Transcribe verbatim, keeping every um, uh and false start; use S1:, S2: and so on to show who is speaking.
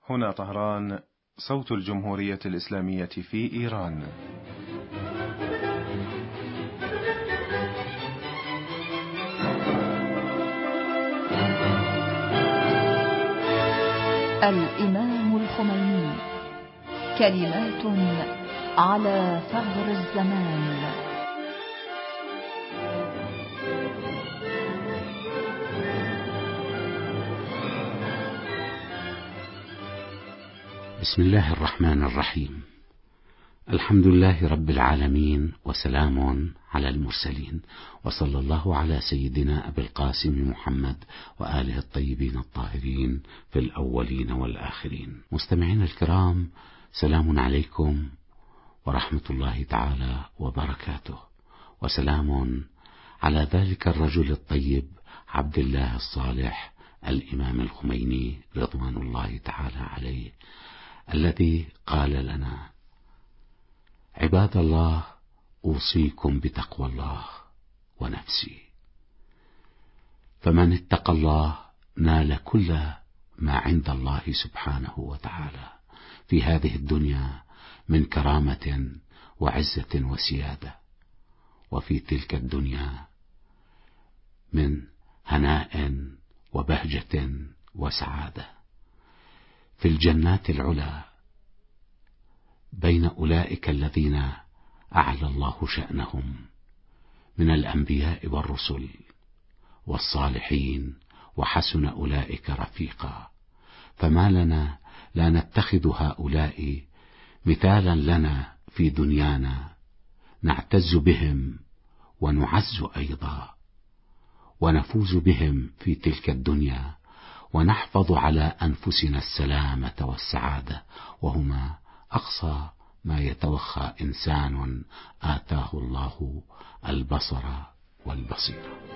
S1: هنا طهران، صوت الجمهورية الإسلامية في إيران.
S2: الإمام الخميني، كلمات على ثغر الزمان.
S3: بسم الله الرحمن الرحيم. الحمد لله رب العالمين، وسلام على المرسلين، وصلى الله على سيدنا أبي القاسم محمد وآله الطيبين الطاهرين في الأولين والآخرين. مستمعين الكرام، سلام عليكم ورحمة الله تعالى وبركاته، وسلام على ذلك الرجل الطيب عبد الله الصالح الإمام الخميني رضوان الله تعالى عليه، الذي قال لنا: عباد الله، أوصيكم بتقوى الله ونفسي، فمن اتقى الله نال كل ما عند الله سبحانه وتعالى في هذه الدنيا من كرامة وعزة وسيادة، وفي تلك الدنيا من هناء وبهجة وسعادة في الجنات العلى بين أولئك الذين أعلى الله شأنهم من الأنبياء والرسل والصالحين، وحسن أولئك رفيقا. فما لنا لا نتخذ هؤلاء مثالا لنا في دنيانا، نعتز بهم ونعز أيضا، ونفوز بهم في تلك الدنيا، ونحفظ على أنفسنا السلامة والسعادة، وهما أقصى ما يتوخى إنسان آتاه الله البصر والبصيرة.